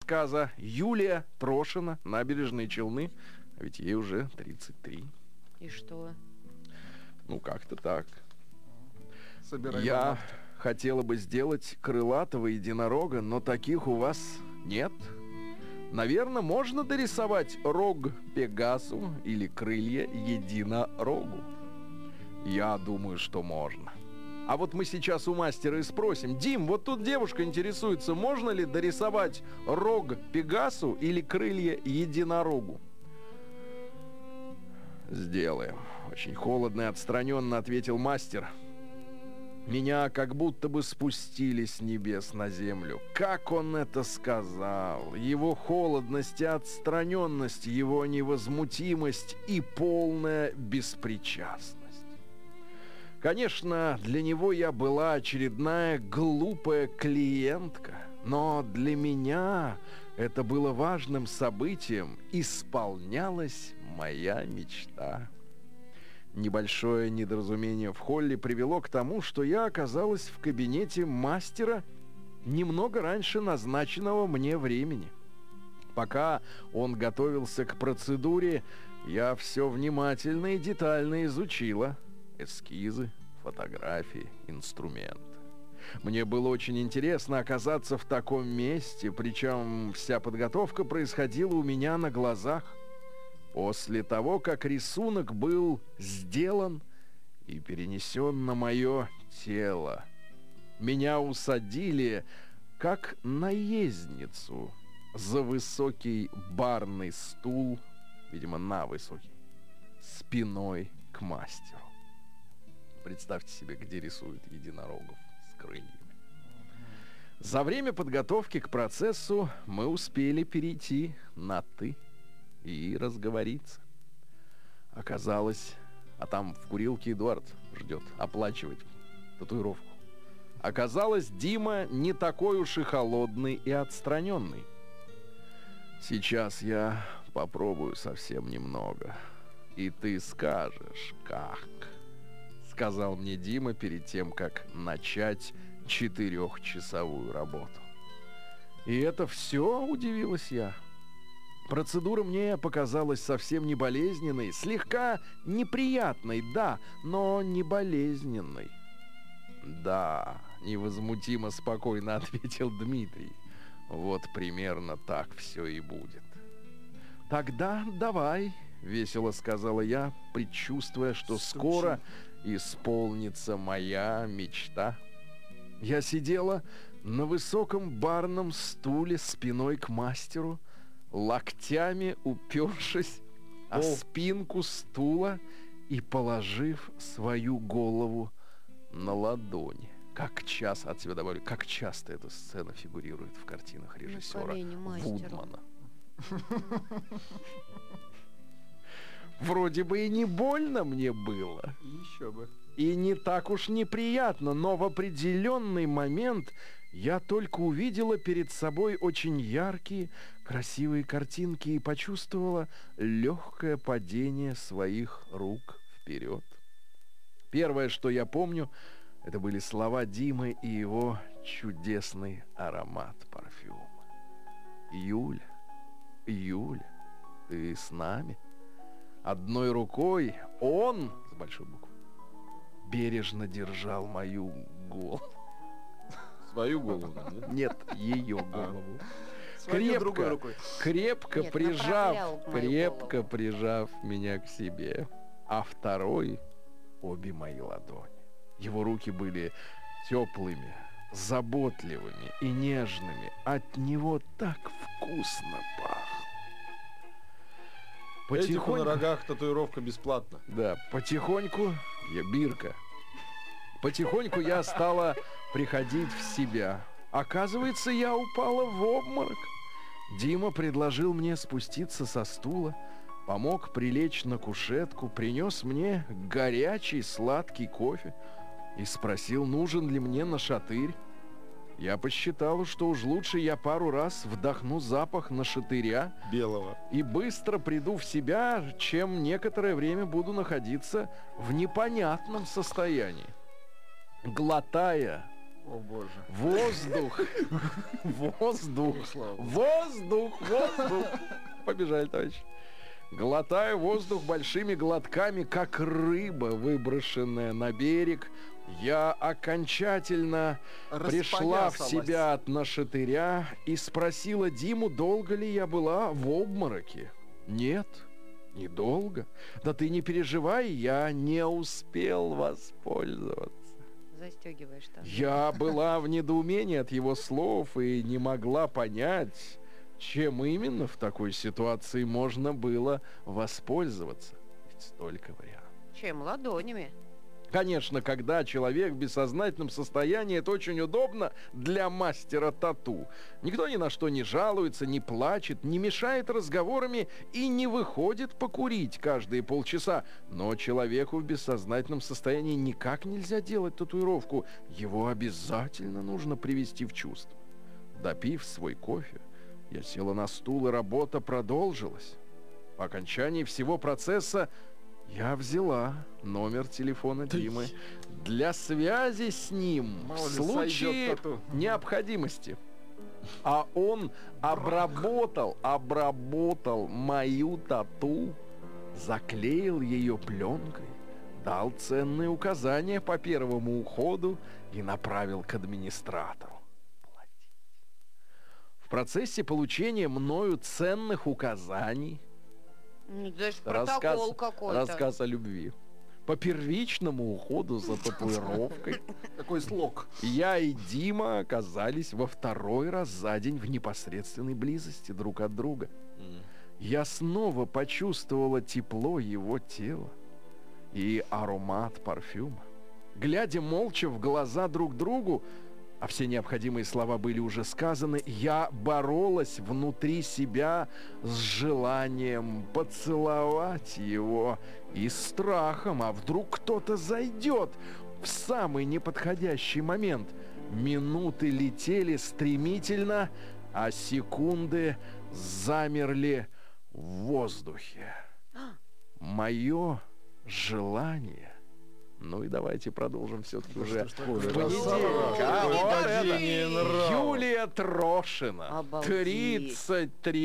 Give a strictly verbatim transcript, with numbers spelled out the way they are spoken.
рассказа. Юлия Трошина, Набережные Челны. А ведь ей уже тридцать три. И что? Ну, как-то так. Собирай Я манатки. хотела бы сделать крылатого единорога, но таких у вас нет. Наверное, можно дорисовать рог Пегасу или крылья единорогу. Я думаю, что можно. А вот мы сейчас у мастера и спросим. Дим, вот тут девушка интересуется, можно ли дорисовать рог Пегасу или крылья единорогу? Сделаем. Очень холодно и отстраненно ответил мастер. Меня как будто бы спустили с небес на землю. Как он это сказал? Его холодность и отстраненность, его невозмутимость и полная беспричастность. Конечно, для него я была очередная глупая клиентка, но для меня это было важным событием. Исполнялась моя мечта. Небольшое недоразумение в холле привело к тому, что я оказалась в кабинете мастера немного раньше назначенного мне времени. Пока он готовился к процедуре, я все внимательно и детально изучила. Эскизы, фотографии, инструменты. Мне было очень интересно оказаться в таком месте, причем вся подготовка происходила у меня на глазах. После того, как рисунок был сделан и перенесен на мое тело, меня усадили как наездницу за высокий барный стул, видимо, на высокий, спиной к мастеру. Представьте себе, где рисуют единорогов с крыльями. За время подготовки к процессу мы успели перейти на «ты» и разговориться. Оказалось, а там в курилке Эдуард ждет оплачивать татуировку. Оказалось, Дима не такой уж и холодный и отстраненный. Сейчас я попробую совсем немного, и ты скажешь, как, сказал мне Дима перед тем, как начать четырехчасовую работу. И это все, удивилась я. Процедура мне показалась совсем не болезненной, слегка неприятной, да, но не болезненной. Да, невозмутимо спокойно ответил Дмитрий. Вот примерно так все и будет. Тогда давай, весело сказала я, предчувствуя, что скоро исполнится моя мечта. Я сидела на высоком барном стуле спиной к мастеру, локтями упершись о спинку стула и положив свою голову на ладони. Как часто, от себя добавлю, как часто эта сцена фигурирует в картинах режиссера Вудмана. Вроде бы и не больно мне было. Еще бы. И не так уж неприятно, но в определенный момент я только увидела перед собой очень яркие, красивые картинки и почувствовала легкое падение своих рук вперед. Первое, что я помню, это были слова Димы и его чудесный аромат парфюма. Юля, Юля, ты с нами? Одной рукой он, с большой буквы, бережно держал мою голову. Свою голову, да? Нет, ее голову. Свою другой рукой. Крепко Нет, прижав, направлял мою крепко голову. прижав меня к себе. А второй обе мои ладони. Его руки были теплыми, заботливыми и нежными. От него так вкусно пахло. Этику на рогах татуировка бесплатно. Да, потихоньку я бирка. Потихоньку я стала приходить в себя. Оказывается, я упала в обморок. Дима предложил мне спуститься со стула, помог прилечь на кушетку, принес мне горячий сладкий кофе и спросил, нужен ли мне нашатырь. Я посчитал, что уж лучше я пару раз вдохну запах нашатыря белого и быстро приду в себя, чем некоторое время буду находиться в непонятном состоянии. Глотая О, боже. Воздух. Воздух. Воздух. Воздух. Побежали, товарищи. Глотаю воздух большими глотками, как рыба, выброшенная на берег. Я окончательно пришла в себя от нашатыря и спросила Диму, долго ли я была в обмороке. Нет, недолго. Да ты не переживай, я не успел воспользоваться. Застегиваешь там. Я была в недоумении от его слов и не могла понять, чем именно в такой ситуации можно было воспользоваться. Ведь столько вариантов. Чем? Ладонями. Конечно, когда человек в бессознательном состоянии, это очень удобно для мастера тату. Никто ни на что не жалуется, не плачет, не мешает разговорами и не выходит покурить каждые полчаса. Но человеку в бессознательном состоянии никак нельзя делать татуировку. Его обязательно нужно привести в чувство. Допив свой кофе, я села на стул, и работа продолжилась. По окончании всего процесса я взяла номер телефона Димы для связи с ним в случае необходимости. А он обработал, обработал мою тату, заклеил ее пленкой, дал ценные указания по первому уходу и направил к администратору. В процессе получения мною ценных указаний Даже рассказ, протокол какой-то. рассказ о любви. По первичному уходу за татуировкой Какой слог. я и Дима оказались во второй раз за день в непосредственной близости друг от друга. Я снова почувствовала тепло его тела и аромат парфюма. Глядя молча в глаза друг другу, а все необходимые слова были уже сказаны, я боролась внутри себя с желанием поцеловать его и страхом, а вдруг кто-то зайдет в самый неподходящий момент. Минуты летели стремительно, а секунды замерли в воздухе. Мое желание... Ну и давайте продолжим все-таки уже в понедельник. А вот это Юлия Трошина. Обалдеть. тридцать три